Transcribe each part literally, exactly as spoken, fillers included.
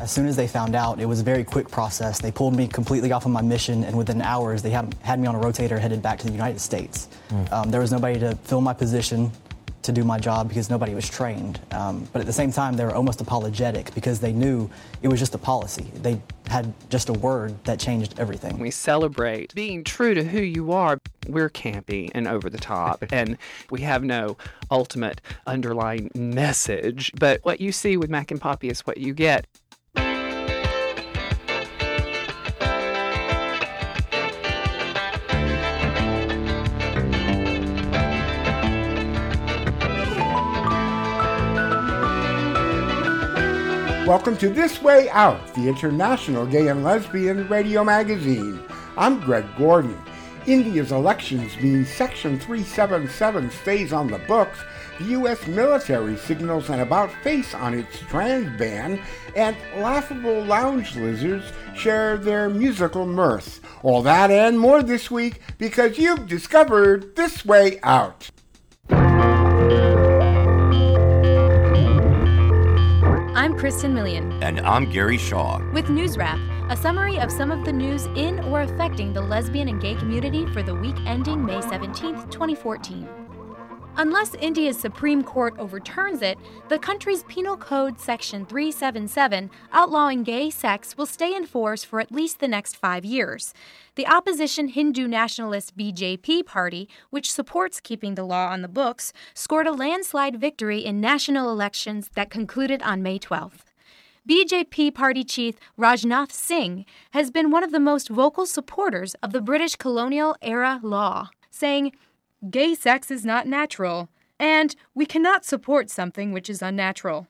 As soon as they found out, it was a very quick process. They pulled me completely off of my mission, and within hours, they had, had me on a rotator headed back to the United States. Mm. Um, there was nobody to fill my position to do my job because nobody was trained. Um, but at the same time, they were almost apologetic because they knew it was just a policy. They had just a word that changed everything. We celebrate being true to who you are. We're campy and over the top, and we have no ultimate underlying message. But what you see with Mac and Poppy is what you get. Welcome to This Way Out, the international gay and lesbian radio magazine. I'm Greg Gordon. India's elections mean Section three seventy-seven stays on the books, the U S military signals an about-face on its trans ban, and laughable lounge lizards share their musical mirth. All that and more this week because you've discovered This Way Out. I'm Kristen Millian. And I'm Gary Shaw. With News Wrap, a summary of some of the news in or affecting the lesbian and gay community for the week ending May seventeenth, twenty fourteen. Unless India's Supreme Court overturns it, the country's Penal Code Section three seventy-seven outlawing gay sex will stay in force for at least the next five years. The opposition Hindu nationalist B J P party, which supports keeping the law on the books, scored a landslide victory in national elections that concluded on May twelfth. B J P party chief Rajnath Singh has been one of the most vocal supporters of the British colonial-era law, saying, "Gay sex is not natural, and we cannot support something which is unnatural."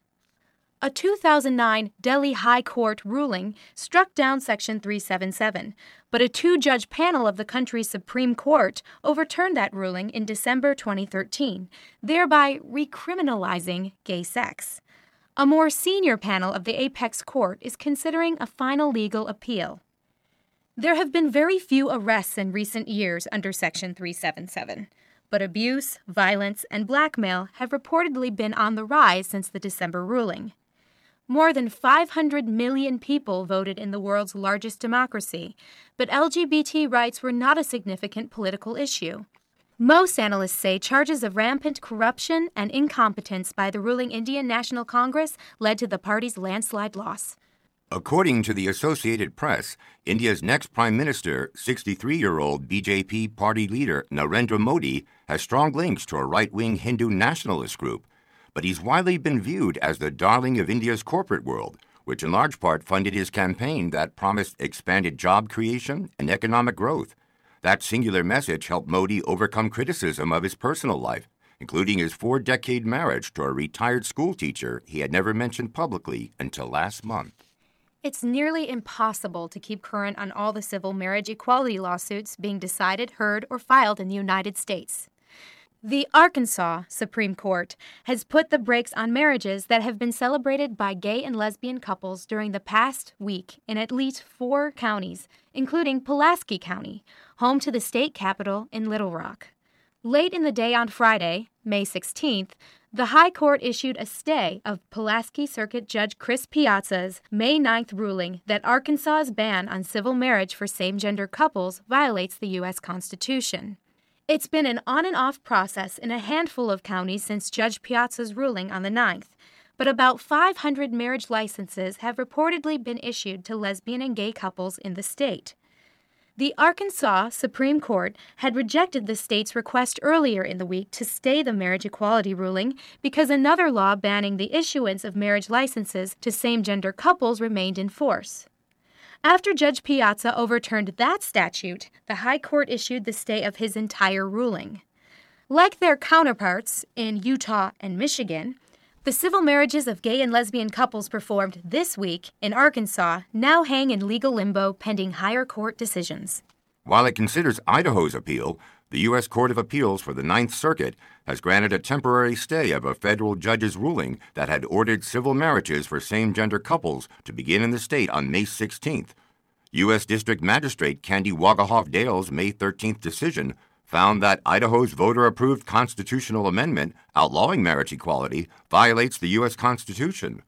A two thousand nine Delhi High Court ruling struck down Section three seventy-seven, but a two-judge panel of the country's Supreme Court overturned that ruling in December twenty thirteen, thereby recriminalizing gay sex. A more senior panel of the Apex Court is considering a final legal appeal. There have been very few arrests in recent years under Section three seventy-seven, but abuse, violence, and blackmail have reportedly been on the rise since the December ruling. More than five hundred million people voted in the world's largest democracy, but L G B T rights were not a significant political issue. Most analysts say charges of rampant corruption and incompetence by the ruling Indian National Congress led to the party's landslide loss. According to the Associated Press, India's next prime minister, sixty-three-year-old B J P party leader Narendra Modi, has strong links to a right-wing Hindu nationalist group, but he's widely been viewed as the darling of India's corporate world, which in large part funded his campaign that promised expanded job creation and economic growth. That singular message helped Modi overcome criticism of his personal life, including his four-decade marriage to a retired schoolteacher he had never mentioned publicly until last month. It's nearly impossible to keep current on all the civil marriage equality lawsuits being decided, heard, or filed in the United States. The Arkansas Supreme Court has put the brakes on marriages that have been celebrated by gay and lesbian couples during the past week in at least four counties, including Pulaski County, home to the state capital in Little Rock. Late in the day on Friday, May sixteenth, the High Court issued a stay of Pulaski Circuit Judge Chris Piazza's May ninth ruling that Arkansas's ban on civil marriage for same-gender couples violates the U S Constitution. It's been an on-and-off process in a handful of counties since Judge Piazza's ruling on the ninth, but about five hundred marriage licenses have reportedly been issued to lesbian and gay couples in the state. The Arkansas Supreme Court had rejected the state's request earlier in the week to stay the marriage equality ruling because another law banning the issuance of marriage licenses to same-gender couples remained in force. After Judge Piazza overturned that statute, the High Court issued the stay of his entire ruling. Like their counterparts in Utah and Michigan, the civil marriages of gay and lesbian couples performed this week in Arkansas now hang in legal limbo pending higher court decisions. While it considers Idaho's appeal, the U S Court of Appeals for the Ninth Circuit has granted a temporary stay of a federal judge's ruling that had ordered civil marriages for same-gender couples to begin in the state on May sixteenth. U S District Magistrate Candy Wagahoff Dale's May thirteenth decision found that Idaho's voter-approved constitutional amendment outlawing marriage equality violates the U S Constitution.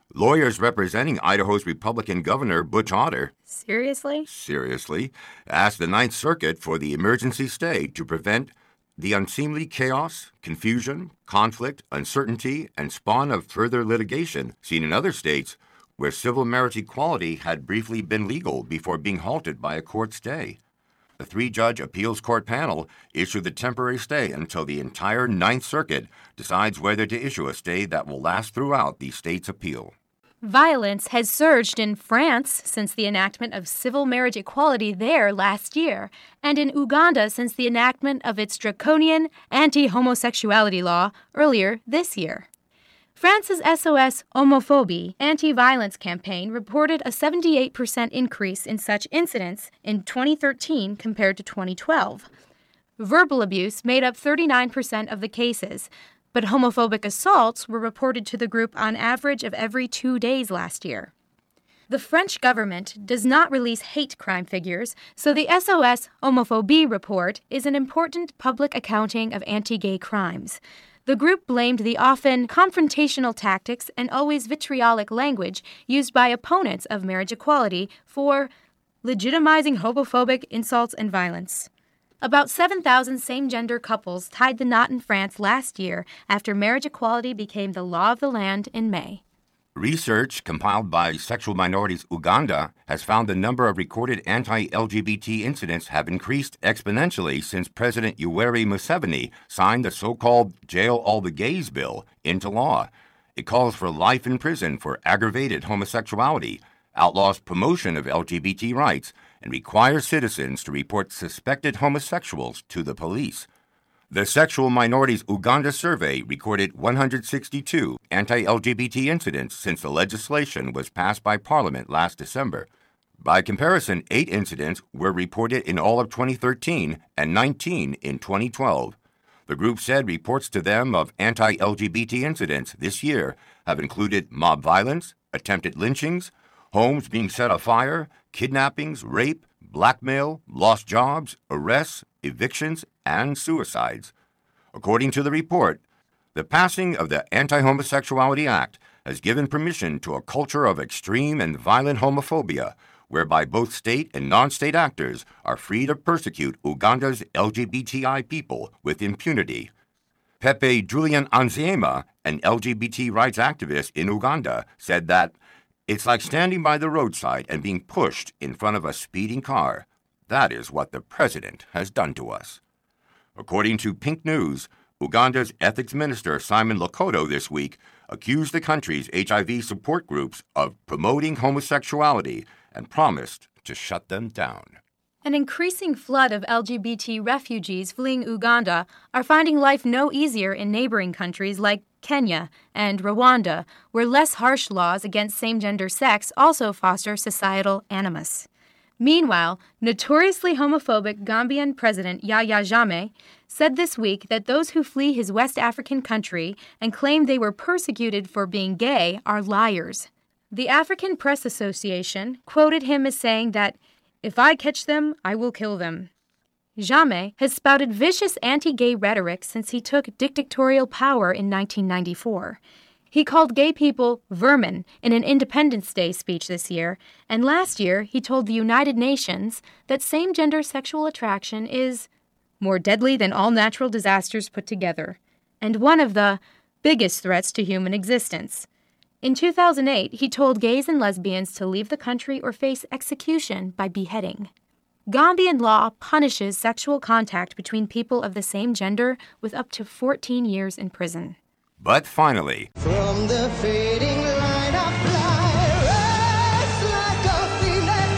Lawyers representing Idaho's Republican Governor Butch Otter, Seriously? seriously, asked the Ninth Circuit for the emergency stay to prevent the unseemly chaos, confusion, conflict, uncertainty, and spawn of further litigation seen in other states where civil marriage equality had briefly been legal before being halted by a court stay. The three-judge appeals court panel issued the temporary stay until the entire Ninth Circuit decides whether to issue a stay that will last throughout the state's appeal. Violence has surged in France since the enactment of civil marriage equality there last year, and in Uganda since the enactment of its draconian anti-homosexuality law earlier this year. France's S O S Homophobie anti-violence campaign reported a seventy-eight percent increase in such incidents in twenty thirteen compared to twenty twelve. Verbal abuse made up thirty-nine percent of the cases, but homophobic assaults were reported to the group on average of every two days last year. The French government does not release hate crime figures, so the S O S Homophobie report is an important public accounting of anti-gay crimes. The group blamed the often confrontational tactics and always vitriolic language used by opponents of marriage equality for legitimizing homophobic insults and violence. About seven thousand same-gender couples tied the knot in France last year after marriage equality became the law of the land in May. Research compiled by Sexual Minorities Uganda has found the number of recorded anti-L G B T incidents have increased exponentially since President Yoweri Museveni signed the so-called Jail All the Gays bill into law. It calls for life in prison for aggravated homosexuality, outlaws promotion of L G B T rights, and requires citizens to report suspected homosexuals to the police. The Sexual Minorities Uganda survey recorded one hundred sixty-two anti-L G B T incidents since the legislation was passed by Parliament last December. By comparison, eight incidents were reported in all of twenty thirteen and nineteen in twenty twelve. The group said reports to them of anti-L G B T incidents this year have included mob violence, attempted lynchings, homes being set afire, kidnappings, rape, blackmail, lost jobs, arrests, evictions, and suicides. According to the report, the passing of the Anti-Homosexuality Act has given permission to a culture of extreme and violent homophobia, whereby both state and non-state actors are free to persecute Uganda's L G B T I people with impunity. Pepe Julian Anziema, an L G B T rights activist in Uganda, said that it's like standing by the roadside and being pushed in front of a speeding car. That is what the president has done to us. According to Pink News, Uganda's ethics minister Simon Lokoto this week accused the country's H I V support groups of promoting homosexuality and promised to shut them down. An increasing flood of L G B T refugees fleeing Uganda are finding life no easier in neighboring countries like Kenya and Rwanda, where less harsh laws against same-gender sex also foster societal animus. Meanwhile, notoriously homophobic Gambian President Yahya Jammeh said this week that those who flee his West African country and claim they were persecuted for being gay are liars. The African Press Association quoted him as saying that, "If I catch them, I will kill them." Jammeh has spouted vicious anti-gay rhetoric since he took dictatorial power in nineteen ninety-four. He called gay people vermin in an Independence Day speech this year, and last year he told the United Nations that same-gender sexual attraction is more deadly than all natural disasters put together, and one of the biggest threats to human existence. In two thousand eight, he told gays and lesbians to leave the country or face execution by beheading. Gambian law punishes sexual contact between people of the same gender with up to fourteen years in prison. But finally, from the fading line of fly, rise like a phoenix,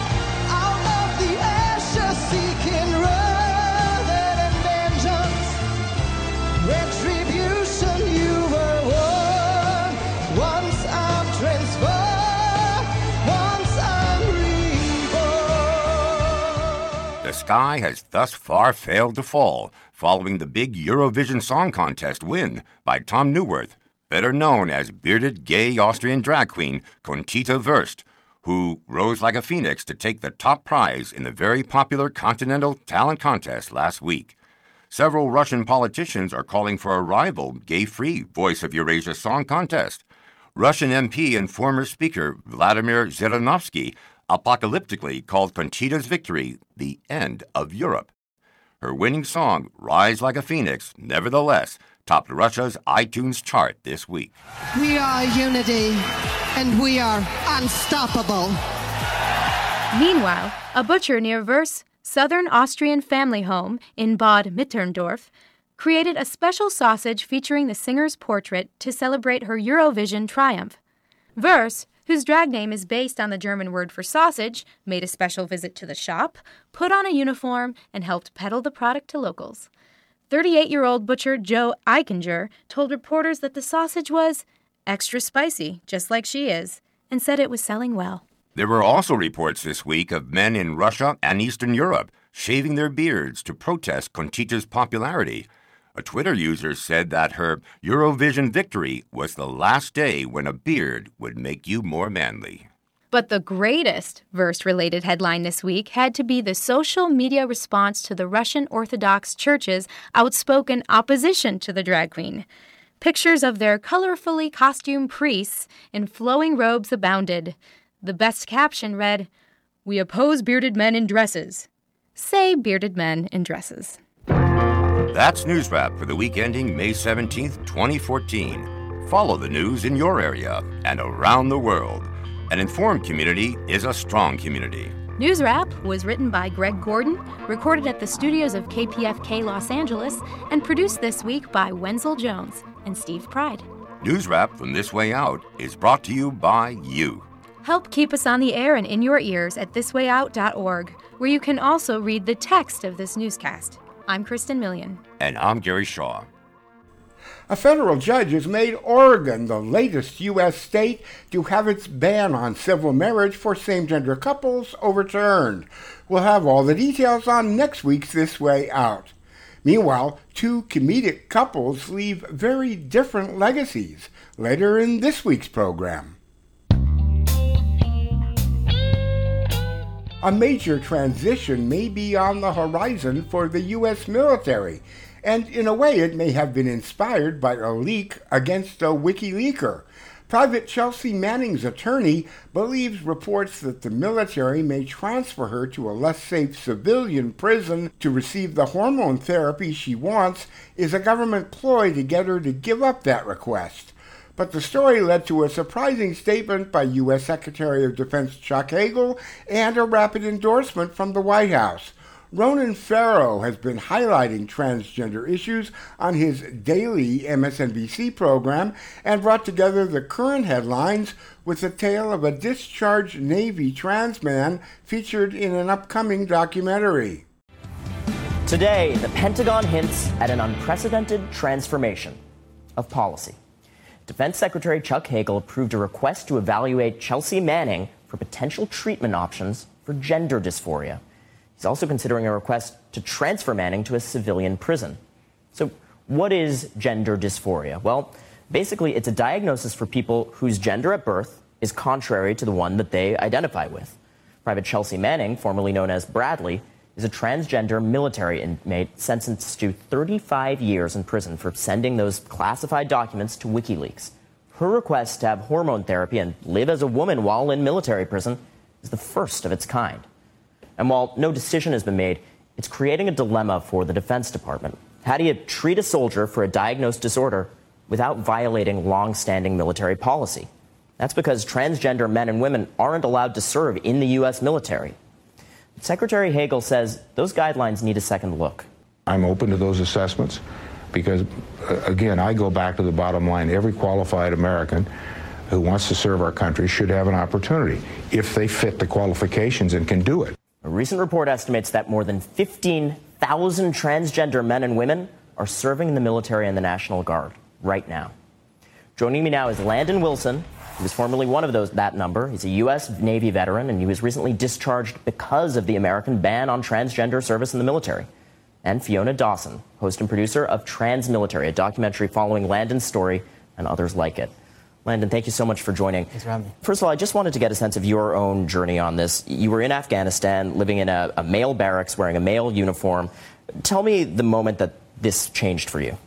out of the ashes seeking rather than vengeance. Retribution you were won, once I'm transformed, once I'm reborn. the sky has thus far failed to fall following the big Eurovision Song Contest win by Tom Neuwirth, better known as bearded gay Austrian drag queen Conchita Wurst, who rose like a phoenix to take the top prize in the very popular Continental Talent Contest last week. Several Russian politicians are calling for a rival, gay-free Voice of Eurasia Song Contest. Russian M P and former speaker Vladimir Zhirinovsky apocalyptically called Conchita's victory the end of Europe. Her winning song, Rise Like a Phoenix, nevertheless topped Russia's iTunes chart this week. We are unity, and we are unstoppable. Meanwhile, a butcher near Wörs, southern Austrian family home in Bad Mitterndorf, created a special sausage featuring the singer's portrait to celebrate her Eurovision triumph. Wörs, whose drag name is based on the German word for sausage, made a special visit to the shop, put on a uniform, and helped peddle the product to locals. thirty-eight-year-old butcher Joe Eichinger told reporters that the sausage was extra spicy, just like she is, and said it was selling well. There were also reports this week of men in Russia and Eastern Europe shaving their beards to protest Conchita's popularity. A Twitter user said that her Eurovision victory was the last day when a beard would make you more manly. But the greatest Wörs-related headline this week had to be the social media response to the Russian Orthodox Church's outspoken opposition to the drag queen. Pictures of their colorfully costumed priests in flowing robes abounded. The best caption read, "We oppose bearded men in dresses." Say bearded men in dresses. That's News Wrap for the week ending May seventeenth, twenty fourteen. Follow the news in your area and around the world. An informed community is a strong community. News Wrap was written by Greg Gordon, recorded at the studios of K P F K Los Angeles, and produced this week by Wenzel Jones and Steve Pride. News Wrap from This Way Out is brought to you by you. Help keep us on the air and in your ears at this way out dot org, where you can also read the text of this newscast. I'm Kristen Million. And I'm Gary Shaw. A federal judge has made Oregon the latest U S state to have its ban on civil marriage for same-gender couples overturned. We'll have all the details on next week's This Way Out. Meanwhile, two comedic couples leave very different legacies later in this week's program. A major transition may be on the horizon for the U S military, and in a way it may have been inspired by a leak against a WikiLeaker. Private Chelsea Manning's attorney believes reports that the military may transfer her to a less safe civilian prison to receive the hormone therapy she wants is a government ploy to get her to give up that request. But the story led to a surprising statement by U S Secretary of Defense Chuck Hagel and a rapid endorsement from the White House. Ronan Farrow has been highlighting transgender issues on his daily M S N B C program and brought together the current headlines with the tale of a discharged Navy trans man featured in an upcoming documentary. Today, the Pentagon hints at an unprecedented transformation of policy. Defense Secretary Chuck Hagel approved a request to evaluate Chelsea Manning for potential treatment options for gender dysphoria. He's also considering a request to transfer Manning to a civilian prison. So what is gender dysphoria? Well, basically, it's a diagnosis for people whose gender at birth is contrary to the one that they identify with. Private Chelsea Manning, formerly known as Bradley, is a transgender military inmate sentenced to thirty-five years in prison for sending those classified documents to WikiLeaks. Her request to have hormone therapy and live as a woman while in military prison is the first of its kind. And while no decision has been made, it's creating a dilemma for the Defense Department. How do you treat a soldier for a diagnosed disorder without violating long-standing military policy? That's because transgender men and women aren't allowed to serve in the U S military. Secretary Hagel says those guidelines need a second look. I'm open to those assessments because, uh, again, I go back to the bottom line. Every qualified American who wants to serve our country should have an opportunity if they fit the qualifications and can do it. A recent report estimates that more than fifteen thousand transgender men and women are serving in the military and the National Guard right now. Joining me now is Landon Wilson. He was formerly one of those that number. He's a U S Navy veteran, and he was recently discharged because of the American ban on transgender service in the military. And Fiona Dawson, host and producer of Transmilitary, a documentary following Landon's story and others like it. Landon, thank you so much for joining. Thanks for having me. First of all, I just wanted to get a sense of your own journey on this. You were in Afghanistan, living in a, a male barracks, wearing a male uniform. Tell me the moment that this changed for you.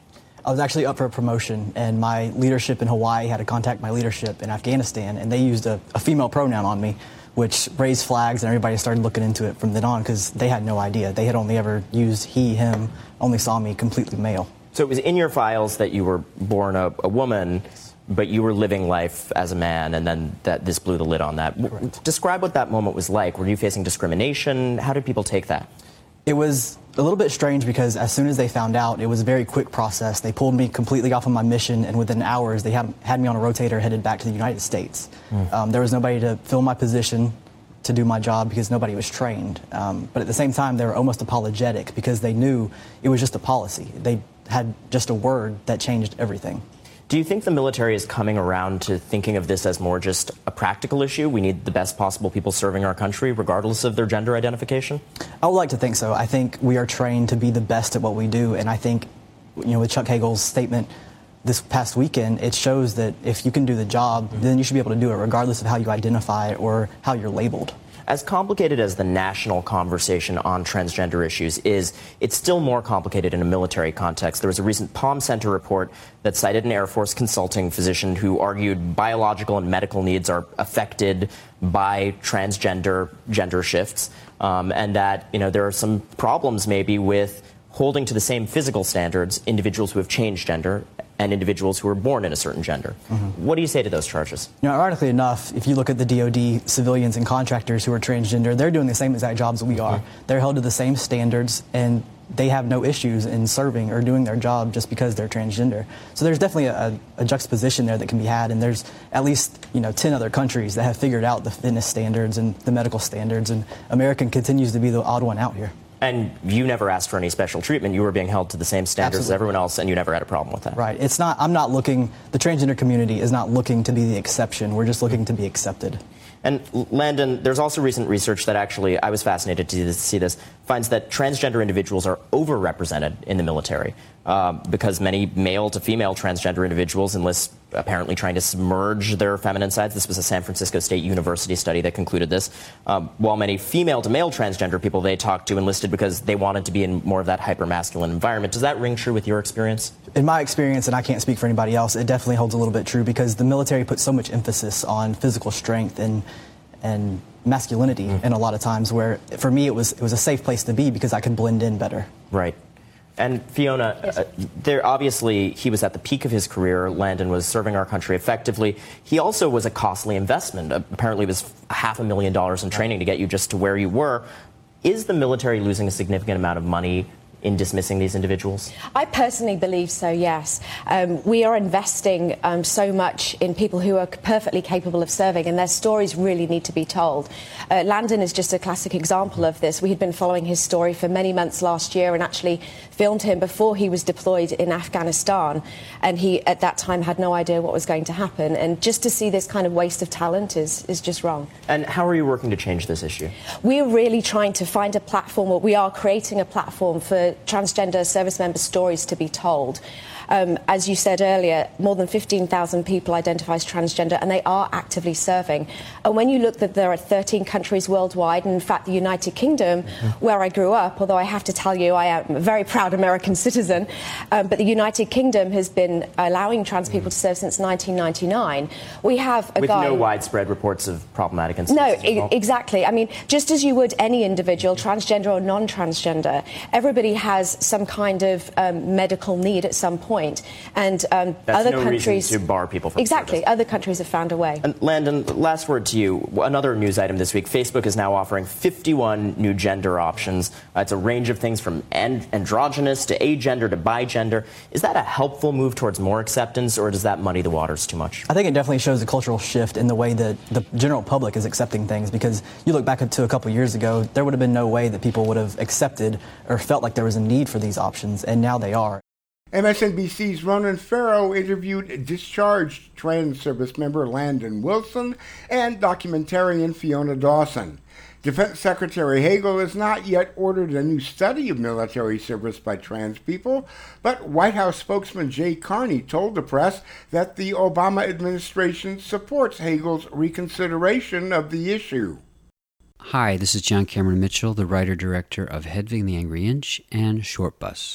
I was actually up for a promotion, and my leadership in Hawaii had to contact my leadership in Afghanistan, and they used a, a female pronoun on me, which raised flags, and everybody started looking into it from then on because they had no idea. They had only ever used he, him, only saw me completely male. So it was in your files that you were born a, a woman, but you were living life as a man, and then that this blew the lid on that. Correct. Describe what that moment was like. Were you facing discrimination? How did people take that? It was a little bit strange because as soon as they found out, it was a very quick process. They pulled me completely off of my mission, and within hours, they had, had me on a rotator headed back to the United States. Mm. Um, there was nobody to fill my position to do my job because nobody was trained. Um, but at the same time, they were almost apologetic because they knew it was just a policy. They had just a word that changed everything. Do you think the military is coming around to thinking of this as more just a practical issue? We need the best possible people serving our country, regardless of their gender identification? I would like to think so. I think we are trained to be the best at what we do, and I think, you know, with Chuck Hagel's statement this past weekend, it shows that if you can do the job, mm-hmm. then you should be able to do it regardless of how you identify or how you're labeled. As complicated as the national conversation on transgender issues is, it's still more complicated in a military context. There was a recent Palm Center report that cited an Air Force consulting physician who argued biological and medical needs are affected by transgender gender shifts, um, and that, you know, there are some problems maybe with holding to the same physical standards individuals who have changed gender and individuals who are born in a certain gender. Mm-hmm. What do you say to those charges? You know, ironically enough, if you look at the D O D civilians and contractors who are transgender, they're doing the same exact jobs that we are. Mm-hmm. They're held to the same standards, and they have no issues in serving or doing their job just because they're transgender. So there's definitely a, a juxtaposition there that can be had, and there's at least, you know, ten other countries that have figured out the fitness standards and the medical standards, and America continues to be the odd one out here. And you never asked for any special treatment. You were being held to the same standards Absolutely. as everyone else, and you never had a problem with that. Right. It's not, I'm not looking, the transgender community is not looking to be the exception. We're just looking to be accepted. And Landon, there's also recent research that actually, I was fascinated to see this, finds that transgender individuals are overrepresented in the military uh, because many male to female transgender individuals enlist apparently trying to submerge their feminine sides. This was a San Francisco State University study that concluded this. Um, while many female to male transgender people they talked to enlisted because they wanted to be in more of that hyper-masculine environment. Does that ring true with your experience? In my experience, and I can't speak for anybody else, it definitely holds a little bit true because the military puts so much emphasis on physical strength and and masculinity mm-hmm. in a lot of times where, for me, it was it was a safe place to be because I could blend in better. Right. And Fiona, yes. uh, there obviously he was at the peak of his career. Landon was serving our country effectively. He also was a costly investment. Uh, apparently, it was half a million dollars in training to get you just to where you were. Is the military losing a significant amount of money in dismissing these individuals? I personally believe so, yes. Um, we are investing um, so much in people who are perfectly capable of serving, and their stories really need to be told. Uh, Landon is just a classic example of this. We had been following his story for many months last year and actually filmed him before he was deployed in Afghanistan, and he at that time had no idea what was going to happen. And just to see this kind of waste of talent is, is just wrong. And how are you working to change this issue? We are really trying to find a platform, or we are creating a platform for transgender service member stories to be told. Um, as you said earlier, more than fifteen thousand people identify as transgender, and they are actively serving. And when you look that there are thirteen countries worldwide, and in fact the United Kingdom, mm-hmm. where I grew up, although I have to tell you I am a very proud American citizen, um, but the United Kingdom has been allowing trans people to serve since nineteen ninety-nine. We have a With guy... no widespread reports of problematic incidents. No, e- exactly. I mean, just as you would any individual, transgender or non-transgender, everybody has some kind of um, medical need at some point. And um, That's other no countries reason to bar people from exactly. service. Other countries have found a way. And Landon, last word to you. Another news item this week: Facebook is now offering fifty-one new gender options. Uh, it's a range of things from and- androgynous to agender to bigender. Is that a helpful move towards more acceptance, or does that muddy the waters too much? I think it definitely shows a cultural shift in the way that the general public is accepting things. Because you look back to a couple years ago, there would have been no way that people would have accepted or felt like there was a need for these options, and now they are. M S N B C's Ronan Farrow interviewed discharged trans service member Landon Wilson and documentarian Fiona Dawson. Defense Secretary Hagel has not yet ordered a new study of military service by trans people, but White House spokesman Jay Carney told the press that the Obama administration supports Hagel's reconsideration of the issue. Hi, this is John Cameron Mitchell, the writer-director of Hedwig and the Angry Inch and Short Bus.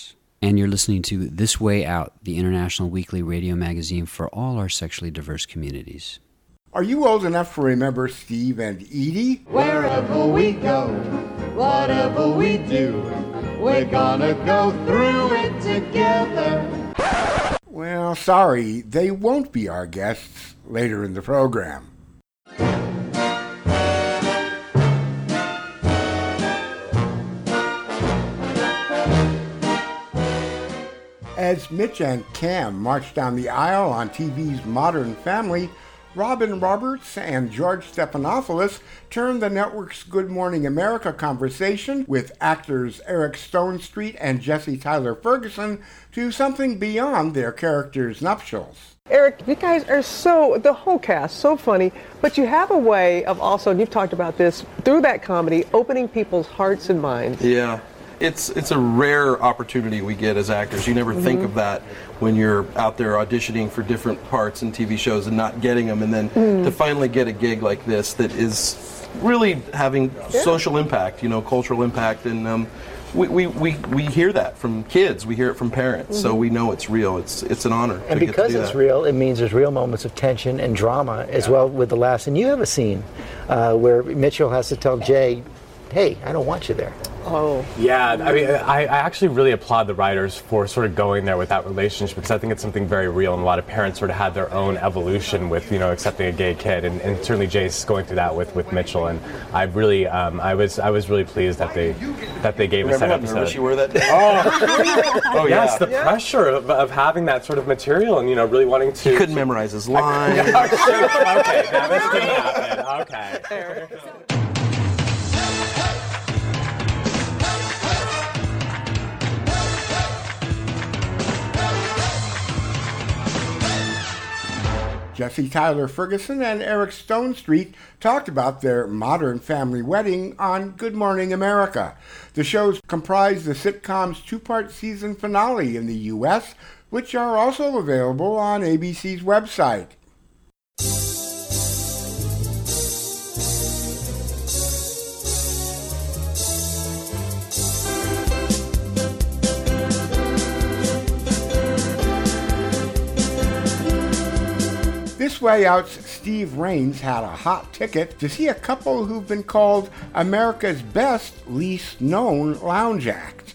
and you're listening to This Way Out, the international weekly radio magazine for all our sexually diverse communities. Are you old enough to remember Steve and Edie? Wherever we go, whatever we do, we're gonna go through it together. Well, sorry, they won't be our guests later in the program. As Mitch and Cam march down the aisle on T V's Modern Family, Robin Roberts and George Stephanopoulos turned the network's Good Morning America conversation with actors Eric Stonestreet and Jesse Tyler Ferguson to something beyond their characters' nuptials. Eric, you guys are so, the whole cast, so funny, but you have a way of also, and you've talked about this, through that comedy, opening people's hearts and minds. Yeah. It's it's a rare opportunity we get as actors. You never mm-hmm. think of that when you're out there auditioning for different parts in T V shows and not getting them, and then mm. to finally get a gig like this that is really having yeah. social impact, you know, cultural impact, and um, we, we, we, we hear that from kids, we hear it from parents, mm-hmm. so we know it's real. It's it's an honor. And to because get to it's that. real, it means there's real moments of tension and drama as yeah. well with the laughs. And you have a scene uh, where Mitchell has to tell Jay, hey, I don't want you there. Oh. Yeah, I mean, I, I actually really applaud the writers for sort of going there with that relationship, because I think it's something very real, and a lot of parents sort of had their own evolution with, you know, accepting a gay kid, and, and certainly Jay's going through that with, with Mitchell, and I really, um, I was, I was really pleased that they, that they gave Remember us that what episode. nervous you were that day? Oh, oh yes, yeah. the yeah. pressure of, of having that sort of material, and you know, really wanting to. He couldn't memorize his lines. okay, now this didn't happen. Okay. Jesse Tyler Ferguson and Eric Stonestreet talked about their Modern Family wedding on Good Morning America. The shows comprise the sitcom's two-part season finale in the U S, which are also available on A B C's website. This Way Out's Steve Rains had a hot ticket to see a couple who've been called America's best, least known lounge act.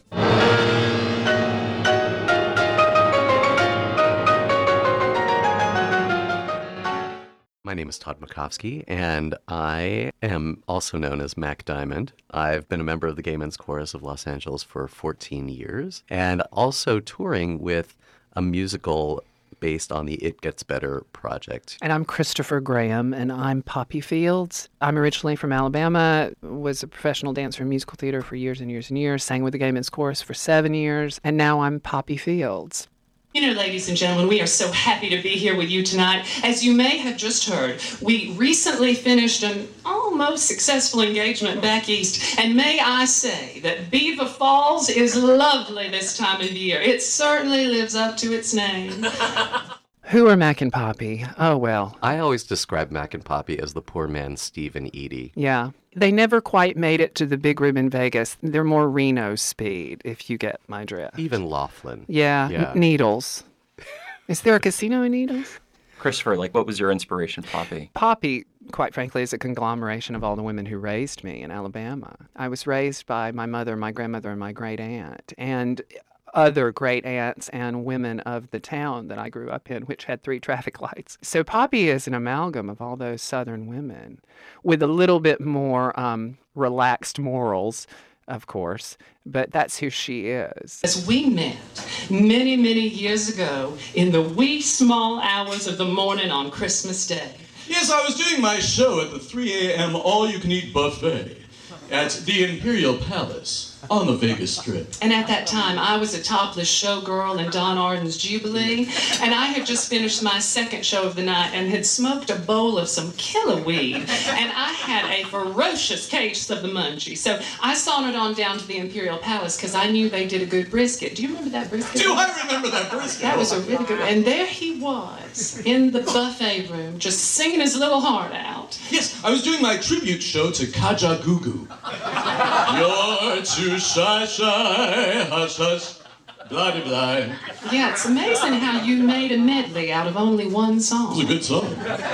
My name is Todd Makovsky, and I am also known as Mac Diamond. I've been a member of the Gay Men's Chorus of Los Angeles for fourteen years, and also touring with a musical based on the It Gets Better project. And I'm Christopher Graham, and I'm Poppy Fields. I'm originally from Alabama, was a professional dancer in musical theater for years and years and years, sang with the Gay Men's Chorus for seven years, and now I'm Poppy Fields. You know, ladies and gentlemen, we are so happy to be here with you tonight. As you may have just heard, we recently finished an almost successful engagement back east. And may I say that Beaver Falls is lovely this time of year. It certainly lives up to its name. Who are Mac and Poppy? Oh, well. I always describe Mac and Poppy as the poor man's Steve and Edie. Yeah. They never quite made it to the big room in Vegas. They're more Reno speed, if you get my drift. Even Laughlin. Yeah, yeah. N- Needles. Is there a casino in Needles? Christopher, like, what was your inspiration, Poppy? Poppy, quite frankly, is a conglomeration of all the women who raised me in Alabama. I was raised by my mother, my grandmother, and my great aunt, and other great aunts and women of the town that I grew up in, which had three traffic lights. So Poppy is an amalgam of all those Southern women with a little bit more um, relaxed morals, of course, but that's who she is. As we met many, many years ago in the wee small hours of the morning on Christmas Day. Yes, I was doing my show at the three a.m. all-you-can-eat buffet at the Imperial Palace on the Vegas Strip. And at that time, I was a topless showgirl in Don Arden's Jubilee, and I had just finished my second show of the night and had smoked a bowl of some killer weed, and I had a ferocious case of the munchie. So I sauntered on down to the Imperial Palace because I knew they did a good brisket. Do you remember that brisket? Do I remember that brisket? That was a really good one. And there he was in the buffet room just singing his little heart out. Yes, I was doing my tribute show to Kajagoogoo. You're too shy, shy, hush, hush. Blah, blah, blah. Yeah, it's amazing how you made a medley out of only one song. It was a good song.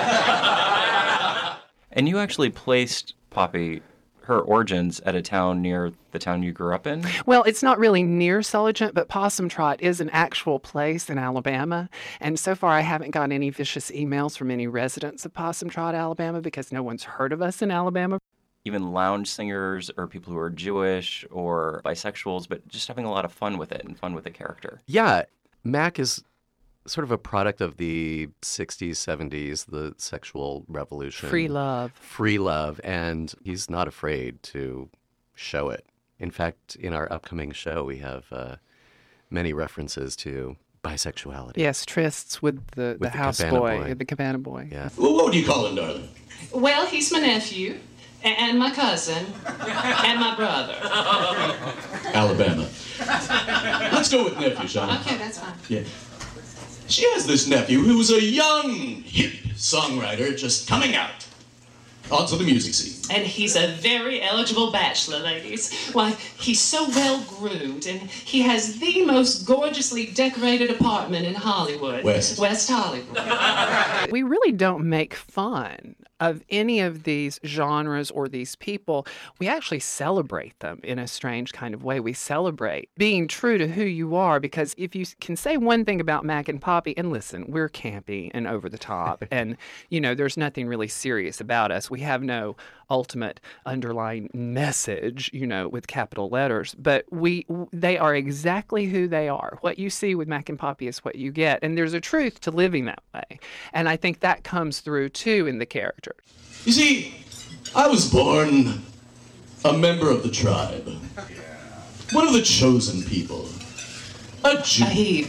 And you actually placed Poppy, her origins, at a town near the town you grew up in? Well, it's not really near Sulligent, but Possum Trot is an actual place in Alabama. And so far, I haven't gotten any vicious emails from any residents of Possum Trot, Alabama, because no one's heard of us in Alabama. Even lounge singers or people who are Jewish or bisexuals, but just having a lot of fun with it and fun with the character. Yeah, Mac is sort of a product of the sixties, seventies, the sexual revolution. Free love. Free love, and he's not afraid to show it. In fact, in our upcoming show, we have uh, many references to bisexuality. Yes, trysts with the, the, the houseboy, boy. the cabana boy. Yeah. Well, what would you call him, darling? Well, he's my nephew, a- and my cousin, and my brother. Alabama. Let's go with nephew, Sean. Okay, that's fine. Yeah. She has this nephew who's a young, hip songwriter just coming out onto the music scene. And he's a very eligible bachelor, ladies. Why, he's so well groomed, and he has the most gorgeously decorated apartment in Hollywood. West. West Hollywood. We really don't make fun of any of these genres or these people. We actually celebrate them in a strange kind of way. We celebrate being true to who you are, because if you can say one thing about Mac and Poppy, and listen, we're campy and over the top, and, you know, there's nothing really serious about us. We have no ultimate underlying message, you know, with capital letters, but we they are exactly who they are. What you see with Mac and Poppy is what you get, and there's a truth to living that way, and I think that comes through too in the characters. You see, I was born a member of the tribe, one of the chosen people, a Jew.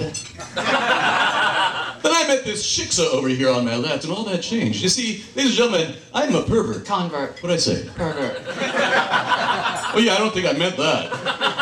Then I met this shiksa over here on my left, and all that changed. You see, ladies and gentlemen, I'm a pervert. Convert. What'd I say? Pervert. Oh yeah, I don't think I meant that.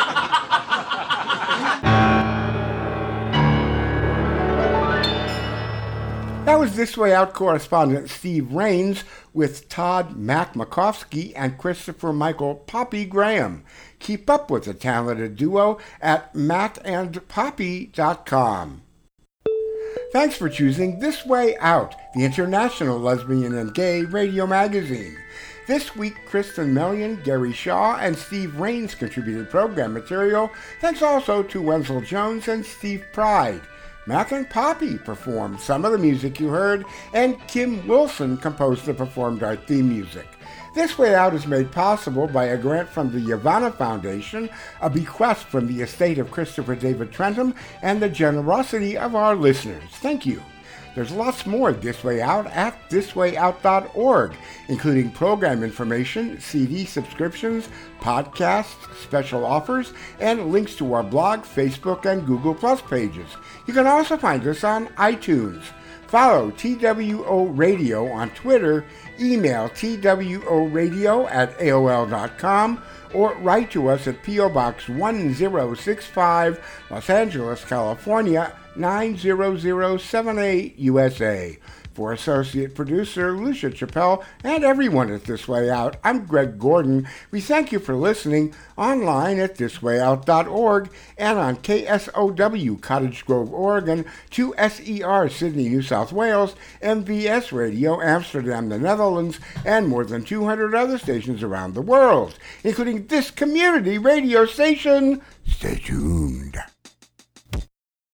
That was This Way Out correspondent Steve Rains with Todd Mac Makovsky and Christopher Michael Poppy Graham. Keep up with the talented duo at matt and poppy dot com. Thanks for choosing This Way Out, the international lesbian and gay radio magazine. This week, Kristen Mellion, Gary Shaw, and Steve Rains contributed program material. Thanks also to Wenzel Jones and Steve Pride. Mac and Poppy performed some of the music you heard, and Kim Wilson composed and performed our theme music. This Way Out is made possible by a grant from the Yavanna Foundation, a bequest from the estate of Christopher David Trentham, and the generosity of our listeners. Thank you. There's lots more This Way Out at this way out dot org, including program information, C D subscriptions, podcasts, special offers, and links to our blog, Facebook, and Google Plus pages. You can also find us on iTunes. Follow T W O Radio on Twitter, email T W O radio at A O L dot com, or write to us at P O Box one zero six five, Los Angeles, California, nine zero zero seven eight, U S A. For associate producer Lucia Chappelle and everyone at This Way Out, I'm Greg Gordon. We thank you for listening online at this way out dot org and on K S O W Cottage Grove, Oregon, two S E R Sydney, New South Wales, M V S Radio Amsterdam, the Netherlands, and more than two hundred other stations around the world, including this community radio station. Stay tuned.